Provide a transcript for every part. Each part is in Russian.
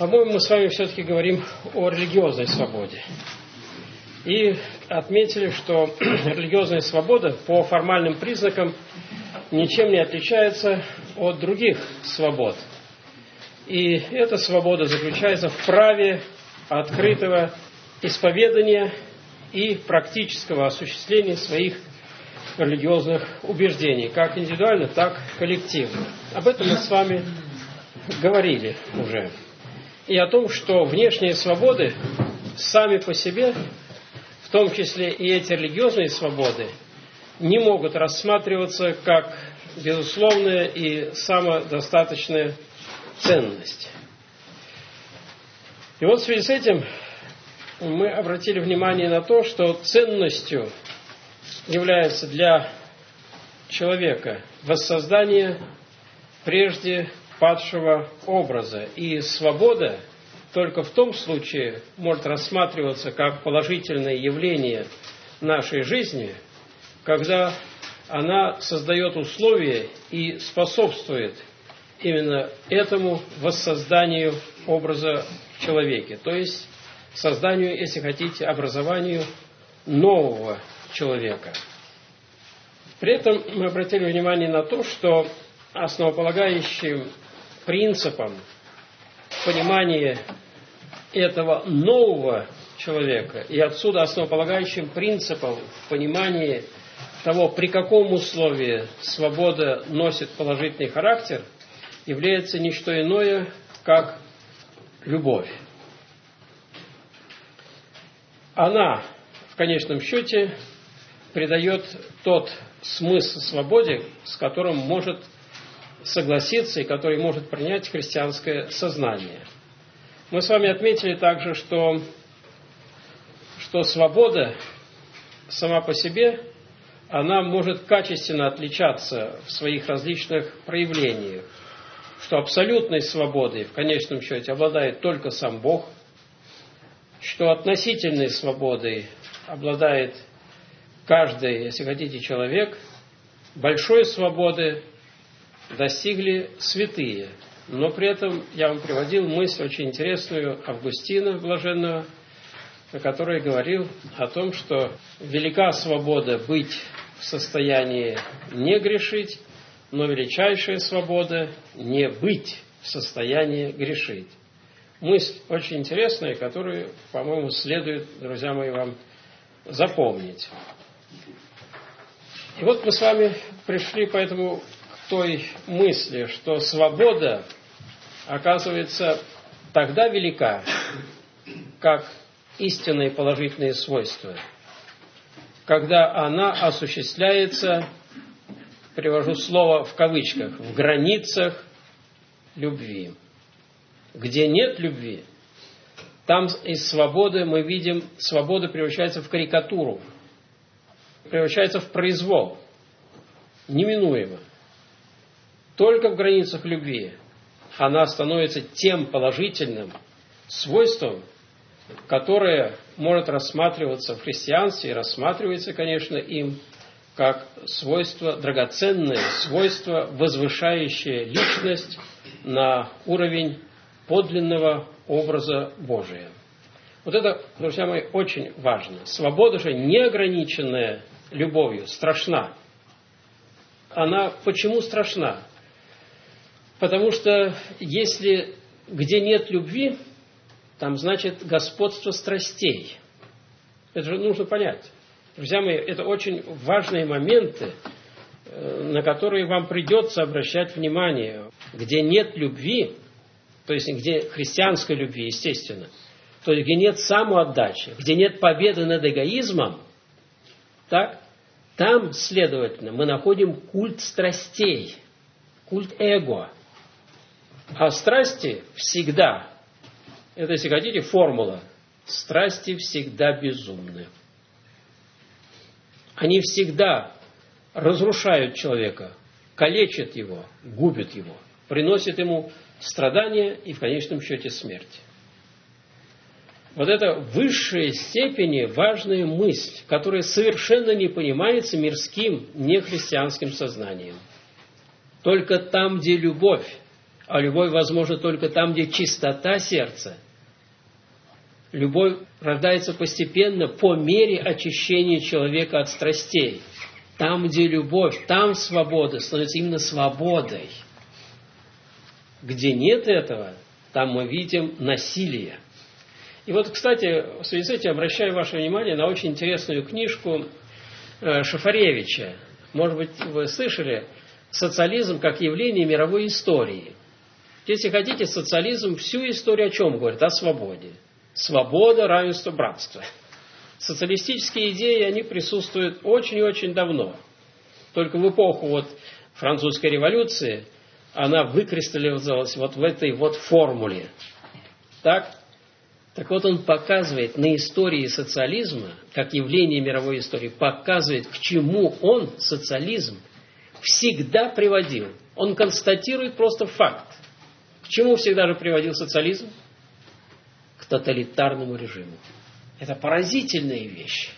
По-моему, мы с вами все-таки говорим о религиозной свободе. И отметили, что религиозная свобода по формальным признакам ничем не отличается от других свобод. И эта свобода заключается в праве открытого исповедания и практического осуществления своих религиозных убеждений, как индивидуально, так и коллективно. Об этом мы с вами говорили уже. И о том, что внешние свободы сами по себе, в том числе и эти религиозные свободы, не могут рассматриваться как безусловная и самодостаточная ценность. И вот в связи с этим мы обратили внимание на то, что ценностью является для человека воссоздание прежде падшего образа. И свобода только в том случае может рассматриваться как положительное явление нашей жизни, когда она создает условия и способствует именно этому воссозданию образа в человеке, то есть созданию, если хотите, образованию нового человека. При этом мы обратили внимание на то, что основополагающим принципом понимания этого нового человека и отсюда основополагающим принципом в понимании того, при каком условии свобода носит положительный характер, является не что иное, как любовь. Она, в конечном счете, придает тот смысл свободе, с которым может согласиться и который может принять христианское сознание. Мы с вами отметили также, что свобода сама по себе, она может качественно отличаться в своих различных проявлениях, что абсолютной свободой в конечном счете обладает только сам Бог, что относительной свободой обладает каждый, если хотите, человек, большой свободы достигли святые. Но при этом я вам приводил мысль очень интересную Августина Блаженного, который говорил о том, что велика свобода быть в состоянии не грешить, но величайшая свобода не быть в состоянии грешить. Мысль очень интересная, которую, по-моему, следует, друзья мои, вам запомнить. И вот мы с вами пришли поэтому к той мысли, что свобода оказывается тогда велика, как истинные положительные свойства, когда она осуществляется, привожу слово в кавычках, в границах любви. Где нет любви, там из свободы мы видим, свобода превращается в карикатуру, превращается в произвол, неминуемо. Только в границах любви она становится тем положительным свойством, которое может рассматриваться в христианстве, и рассматривается, конечно, им как свойство драгоценное, свойство, возвышающее личность на уровень подлинного образа Божия. Вот это, друзья мои, очень важно. Свобода же, неограниченная любовью, страшна. Она почему страшна? Потому что если где нет любви, там значит господство страстей. Это же нужно понять. Друзья мои, это очень важные моменты, на которые вам придется обращать внимание. Где нет любви, то есть где христианской любви, естественно, то есть где нет самоотдачи, где нет победы над эгоизмом, так, там, следовательно, мы находим культ страстей, культ эго. А страсти всегда, это, если хотите, формула, страсти всегда безумны. Они всегда разрушают человека, калечат его, губят его, приносят ему страдания и в конечном счете смерть. Вот это в высшей степени важная мысль, которая совершенно не понимается мирским, нехристианским сознанием. Только там, где любовь А любовь возможна только там, где чистота сердца. Любовь рождается постепенно по мере очищения человека от страстей. Там, где любовь, там свобода становится именно свободой. Где нет этого, там мы видим насилие. И вот, кстати, в связи с этим обращаю ваше внимание на очень интересную книжку Шафаревича. Может быть, вы слышали «Социализм как явление мировой истории». Если хотите, социализм всю историю о чем говорит? О свободе. Свобода, равенство, братство. Социалистические идеи, они присутствуют очень и очень давно. Только в эпоху вот французской революции она выкристаллизовалась вот в этой вот формуле. Так? Так вот, он показывает на истории социализма, как явление мировой истории, показывает, к чему он, социализм, всегда приводил. Он констатирует просто факт. К чему всегда же приводил социализм? К тоталитарному режиму. Это поразительная вещь.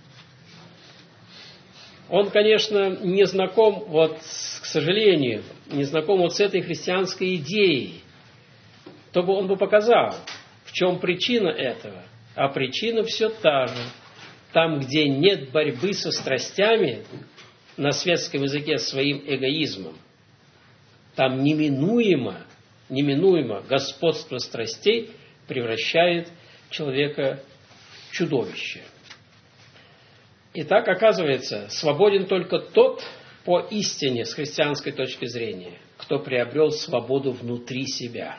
Он, конечно, не знаком, вот, к сожалению, не знаком вот с этой христианской идеей. То бы он бы показал, в чем причина этого. А причина все та же. Там, где нет борьбы со страстями, на светском языке своим эгоизмом, там неминуемо господство страстей превращает человека в чудовище. Итак, оказывается, свободен только тот, по истине, с христианской точки зрения, кто приобрел свободу внутри себя.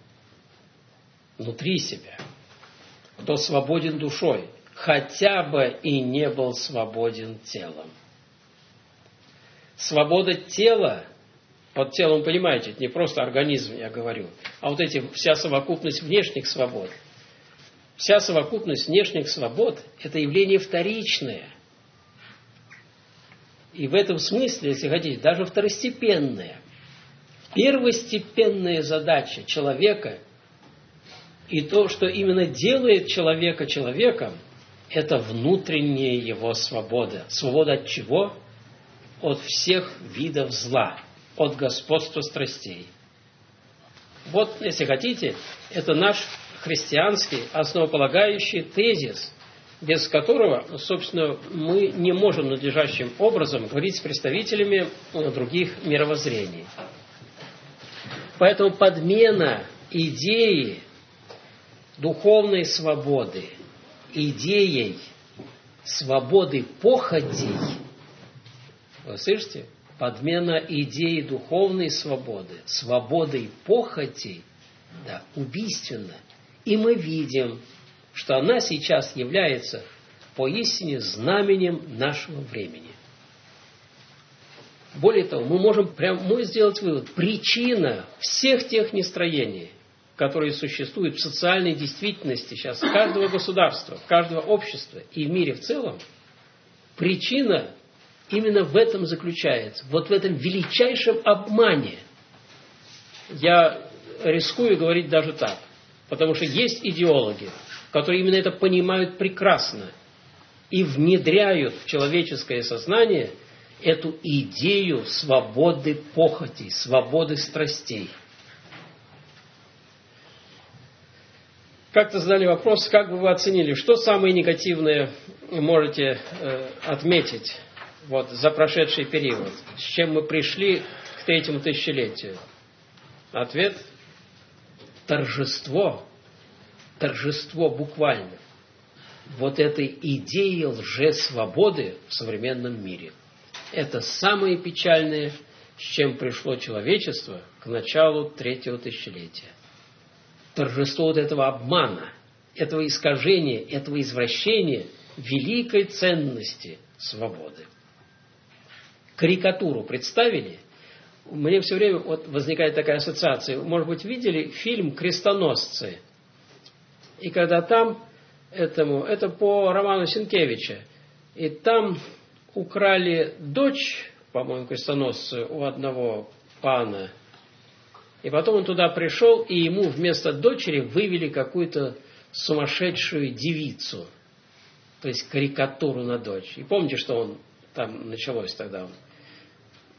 Внутри себя. Кто свободен душой, хотя бы и не был свободен телом. Свобода тела, под телом, понимаете, это не просто организм, я говорю, а вот вся совокупность внешних свобод. Вся совокупность внешних свобод – это явление вторичное. И в этом смысле, если хотите, даже второстепенное. Первостепенная задача человека и то, что именно делает человека человеком, это внутренняя его свобода. Свобода от чего? От всех видов зла, от господства страстей. Вот, если хотите, это наш христианский основополагающий тезис, без которого, собственно, мы не можем надлежащим образом говорить с представителями других мировоззрений. Поэтому подмена идеи духовной свободы идеей свободы похотей, вы слышите? Подмена идеи духовной свободы свободой похотей, да, убийственна. И мы видим, что она сейчас является поистине знаменем нашего времени. Более того, мы можем прямо сделать вывод. Причина всех тех нестроений, которые существуют в социальной действительности сейчас каждого государства, каждого общества и в мире в целом, причина именно в этом заключается. Вот в этом величайшем обмане. Я рискую говорить даже так. Потому что есть идеологи, которые именно это понимают прекрасно и внедряют в человеческое сознание эту идею свободы похотей, свободы страстей. Как-то задали вопрос, как бы вы оценили, что самое негативное можете отметить вот, за прошедший период, с чем мы пришли к третьему тысячелетию? Ответ – торжество буквально вот этой идеи лжесвободы в современном мире. Это самое печальное, с чем пришло человечество к началу третьего тысячелетия. Торжество вот этого обмана, этого искажения, этого извращения великой ценности свободы. Карикатуру представили? Мне все время вот возникает такая ассоциация. Может быть, видели фильм «Крестоносцы»? И когда там, это по роману Сенкевича, и там украли дочь, по-моему, крестоносцу у одного пана, и потом он туда пришел, и ему вместо дочери вывели какую-то сумасшедшую девицу, то есть карикатуру на дочь. И помните, что он там началось тогда?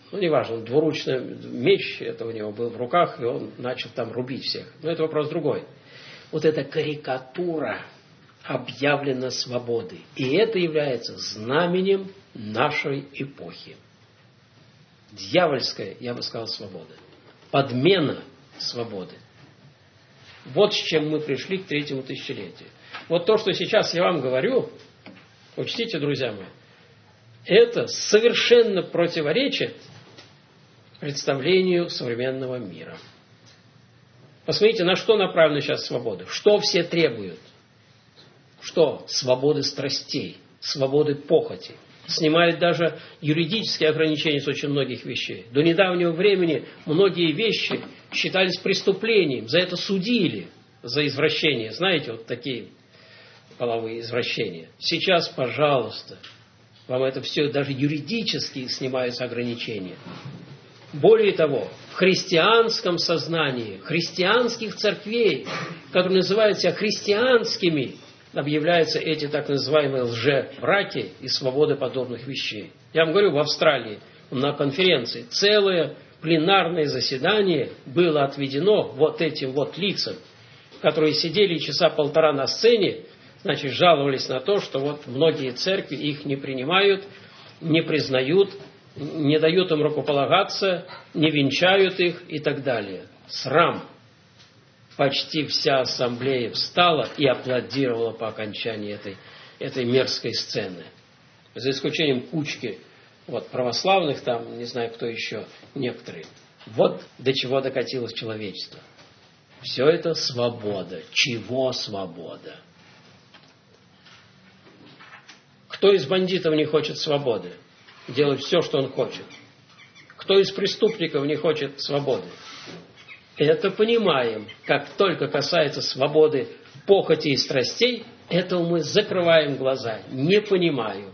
Ну, неважно, двуручный меч, это у него был в руках, и он начал там рубить всех. Но это вопрос другой. Вот эта карикатура объявлена свободой. И это является знаменем нашей эпохи. Дьявольская, я бы сказал, свобода. Подмена свободы. Вот с чем мы пришли к третьему тысячелетию. Вот то, что сейчас я вам говорю, учтите, друзья мои, это совершенно противоречит представлению современного мира. Посмотрите, на что направлена сейчас свобода. Что все требуют? Что? Свободы страстей, свободы похоти. Снимает даже юридические ограничения с очень многих вещей. До недавнего времени многие вещи считались преступлением. За это судили, за извращение. Знаете, вот такие половые извращения. Сейчас, пожалуйста, вам это все даже юридически снимаются ограничения. Более того, в христианском сознании, христианских церквей, которые называют себя христианскими, объявляются эти так называемые лжебраки и свобода подобных вещей. Я вам говорю, в Австралии на конференции целое пленарное заседание было отведено вот этим вот лицам, которые сидели часа полтора на сцене, значит, жаловались на то, что вот многие церкви их не принимают, не признают, не дают им рукополагаться, не венчают их и так далее. Срам. Почти вся ассамблея встала и аплодировала по окончании этой мерзкой сцены. За исключением кучки православных, там, не знаю, кто еще, некоторые. Вот до чего докатилось человечество. Все это свобода. Чего свобода? Кто из бандитов не хочет свободы? Делать все, что он хочет. Кто из преступников не хочет свободы? Это понимаем. Как только касается свободы похоти и страстей, этому мы закрываем глаза. Не понимаю.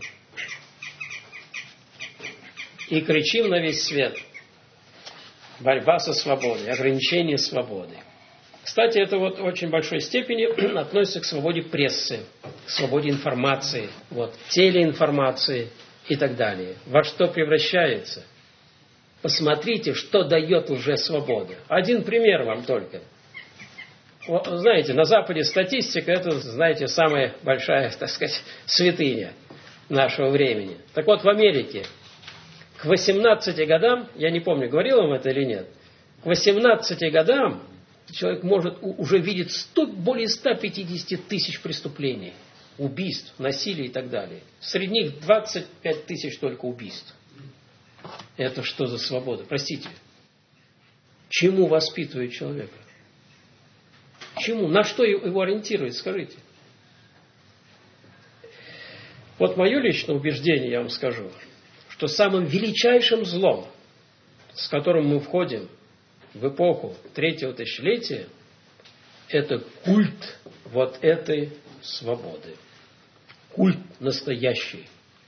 И кричим на весь свет. Борьба со свободой, ограничение свободы. Кстати, это вот в очень большой степени относится к свободе прессы, к свободе информации, телеинформации и так далее. Во что превращается? Посмотрите, что дает уже свобода. Один пример вам только. Знаете, на Западе статистика, это, знаете, самая большая, так сказать, святыня нашего времени. Так вот, в Америке к 18 годам, я не помню, говорил вам это или нет, к 18 годам человек может уже видеть более 150 тысяч преступлений, убийств, насилия и так далее. Среди них 25 тысяч только убийств. Это что за свобода? Простите. Чему воспитывает человека? Чему? На что его ориентирует? Скажите. Вот мое личное убеждение, я вам скажу, что самым величайшим злом, с которым мы входим в эпоху третьего тысячелетия, это культ вот этой свободы. Культ настоящий.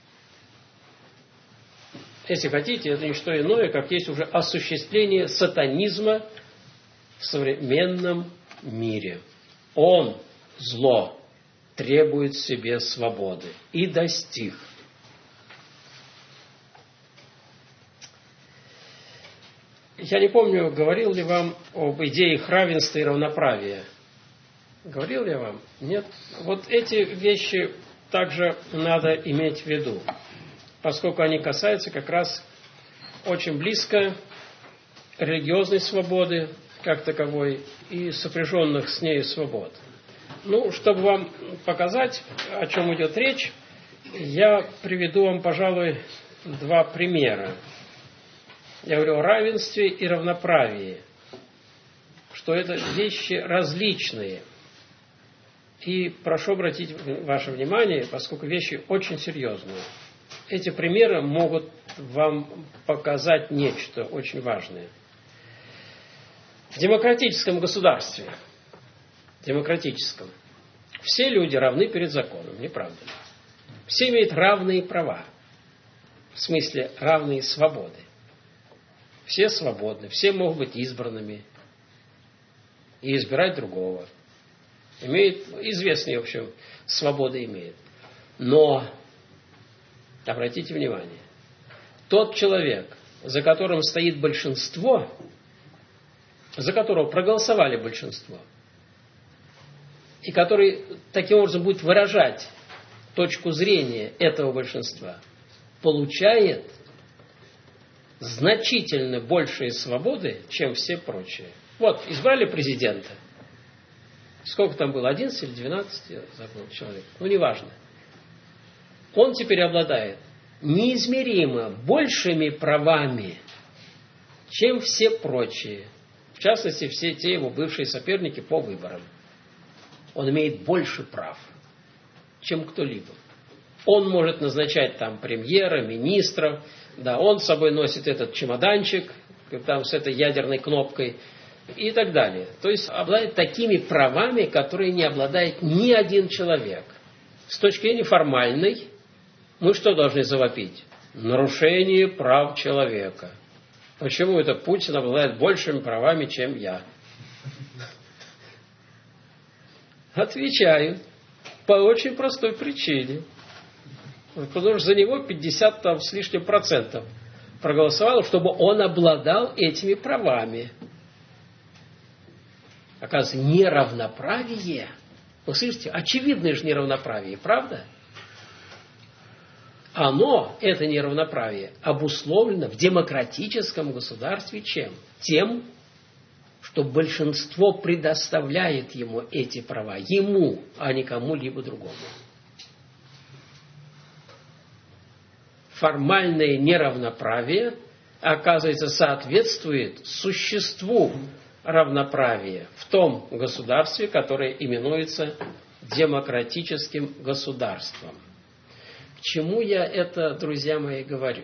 Если хотите, это не что иное, как есть уже осуществление сатанизма в современном мире. Он, зло, требует себе свободы и достиг. Я не помню, говорил ли вам об идеях равенства и равноправия. Говорил ли я вам? Нет. Вот эти вещи также надо иметь в виду, поскольку они касаются как раз очень близко религиозной свободы, как таковой, и сопряженных с ней свобод. Чтобы вам показать, о чем идет речь, я приведу вам, пожалуй, два примера. Я говорю о равенстве и равноправии, что это вещи различные. И прошу обратить ваше внимание, поскольку вещи очень серьезные. Эти примеры могут вам показать нечто очень важное. В демократическом государстве, все люди равны перед законом, не правда ли? Все имеют равные права, в смысле равные свободы. Все свободны, все могут быть избранными и избирать другого. Известные, в общем, свободы имеют. Но, обратите внимание, тот человек, за которым стоит большинство, за которого проголосовали большинство, и который таким образом будет выражать точку зрения этого большинства, получает значительно большие свободы, чем все прочие. Вот, избрали президента. Сколько там было? 11 или 12? Я забыл, человек. Ну, неважно. Он теперь обладает неизмеримо большими правами, чем все прочие. В частности, все те его бывшие соперники по выборам. Он имеет больше прав, чем кто-либо. Он может назначать там премьера, министров. Да, он с собой носит этот чемоданчик, там с этой ядерной кнопкой и так далее. То есть обладает такими правами, которые не обладает ни один человек. С точки зрения формальной, мы что должны завопить? Нарушение прав человека. Почему это Путин обладает большими правами, чем я? Отвечаю. По очень простой причине. Потому что за него 50 там, с лишним процентов проголосовало, чтобы он обладал этими правами. Оказывается, неравноправие. Вы слышите, очевидное же неравноправие, правда? Оно, это неравноправие, обусловлено в демократическом государстве чем? Тем, что большинство предоставляет ему эти права. Ему, а не кому-либо другому. Формальное неравноправие, оказывается, соответствует существу равноправия в том государстве, которое именуется демократическим государством. К чему я это, друзья мои, говорю?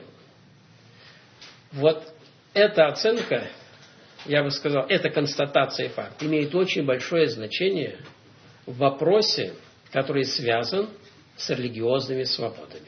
Вот эта оценка, я бы сказал, эта констатация факта имеет очень большое значение в вопросе, который связан с религиозными свободами.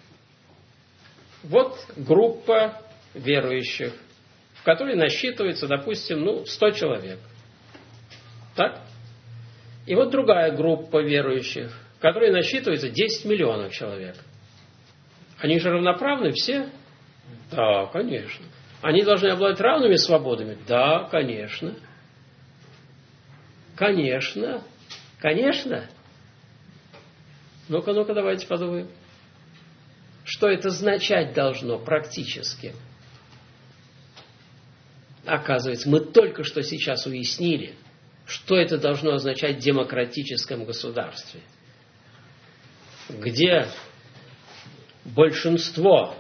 Вот группа верующих, в которой насчитывается, допустим, 100 человек. Так? И вот другая группа верующих, в которой насчитывается 10 миллионов человек. Они же равноправны все? Да, конечно. Они должны обладать равными свободами? Да, конечно. Конечно. Конечно. Ну-ка, давайте подумаем. Что это означать должно практически? Оказывается, мы только что сейчас уяснили, что это должно означать в демократическом государстве, где большинство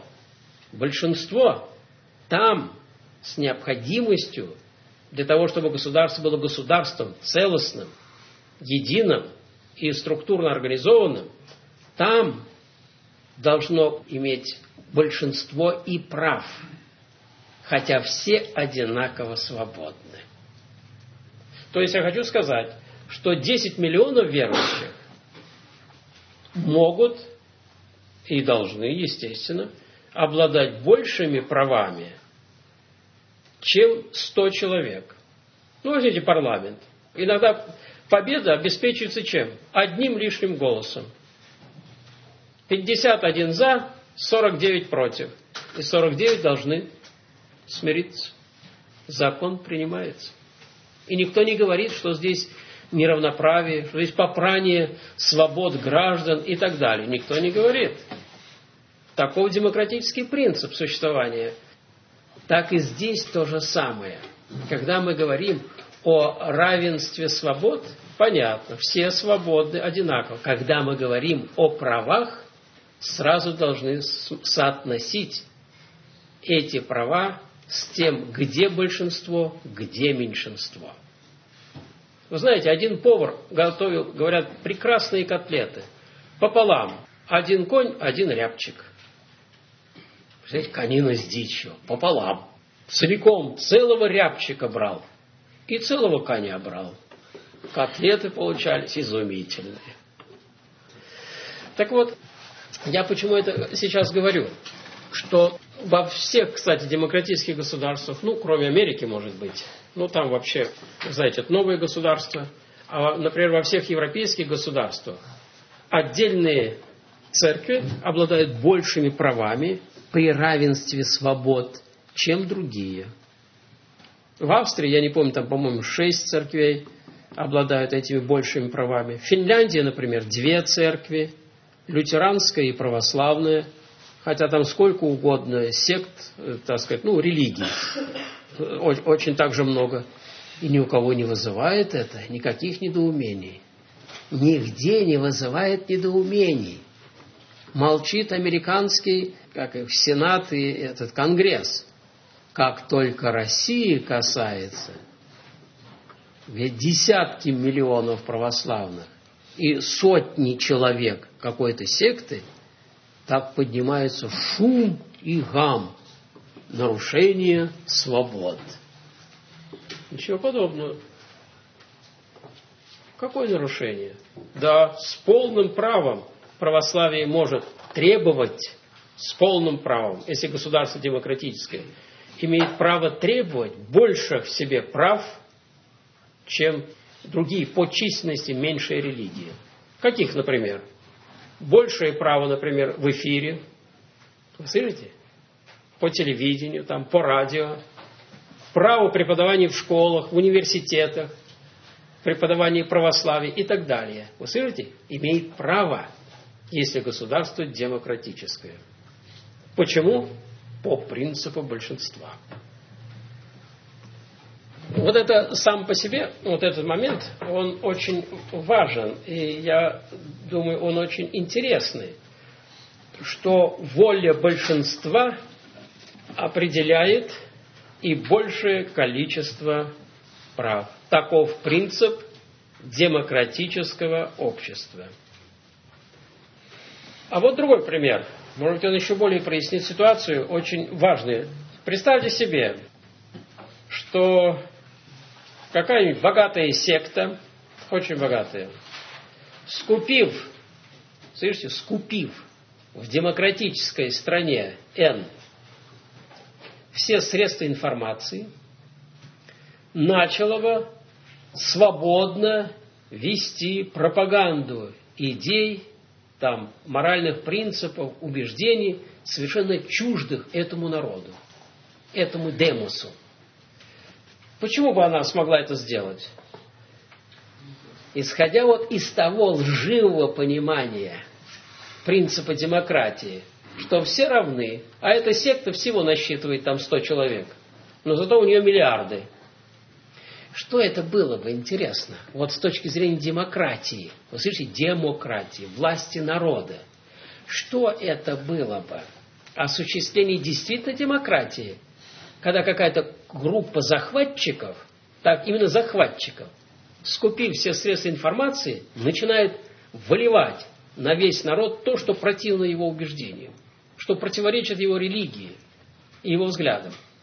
там с необходимостью для того, чтобы государство было государством целостным, единым и структурно организованным, там должно иметь большинство и прав, хотя все одинаково свободны. То есть я хочу сказать, что 10 миллионов верующих могут и должны, естественно, обладать большими правами, чем 100 человек. Возьмите парламент. Иногда победа обеспечивается чем? Одним лишним голосом. 51 за, 49 против. И 49 должны смириться. Закон принимается. И никто не говорит, что здесь неравноправие, что здесь попрание свобод граждан и так далее. Никто не говорит. Таков демократический принцип существования. Так и здесь то же самое. Когда мы говорим о равенстве свобод, понятно, все свободны одинаково. Когда мы говорим о правах, сразу должны соотносить эти права с тем, где большинство, где меньшинство. Вы знаете, один повар готовил, говорят, прекрасные котлеты. Пополам. Один конь, один рябчик. Представляете, конина с дичью. Пополам. Целиком целого рябчика брал. И целого коня брал. Котлеты получались изумительные. Так вот, я почему это сейчас говорю? Что во всех, кстати, демократических государствах, кроме Америки, может быть, там вообще, знаете, это новые государства, а, например, во всех европейских государствах отдельные церкви обладают большими правами при равенстве свобод, чем другие. В Австрии, я не помню, там, по-моему, 6 церквей обладают этими большими правами. В Финляндии, например, 2 церкви, лютеранская и православная, хотя там сколько угодно сект, так сказать, религий, очень также много. И ни у кого не вызывает это никаких недоумений. Нигде не вызывает недоумений. Молчит американский, Сенат и этот Конгресс. Как только России касается, ведь десятки миллионов православных и сотни человек какой-то секты, так поднимается шум и гам. Нарушение свобод. Ничего подобного. Какое нарушение? Да, с полным правом православие может требовать, с полным правом, если государство демократическое, имеет право требовать больше в себе прав, чем другие по численности меньшие религии. Каких, например? Большее право, например, в эфире. Вы слышите? По телевидению, там, по радио. Право преподавания в школах, в университетах, преподавание православия и так далее. Вы слышите? Имеет право, если государство демократическое. Почему? По принципу большинства. Вот это сам по себе, вот этот момент, он очень важен, и я думаю, он очень интересный, что воля большинства определяет и большее количество прав. Таков принцип демократического общества. А вот другой пример. Может быть, он еще более прояснит ситуацию, очень важный. Представьте себе, что какая-нибудь богатая секта, очень богатая, скупив в демократической стране N все средства информации, начала бы свободно вести пропаганду идей, там, моральных принципов, убеждений, совершенно чуждых этому народу, этому демосу. Почему бы она смогла это сделать? Исходя вот из того лживого понимания принципа демократии, что все равны, а эта секта всего насчитывает там 100 человек, но зато у нее миллиарды. Что это было бы интересно? Вот с точки зрения демократии, вы слышите, демократии, власти народа. Что это было бы? Осуществление действительно демократии, когда какая-то группа захватчиков, так именно захватчиков, скупив все средства информации, начинает выливать на весь народ то, что противно его убеждениям, что противоречит его религии и его взглядам.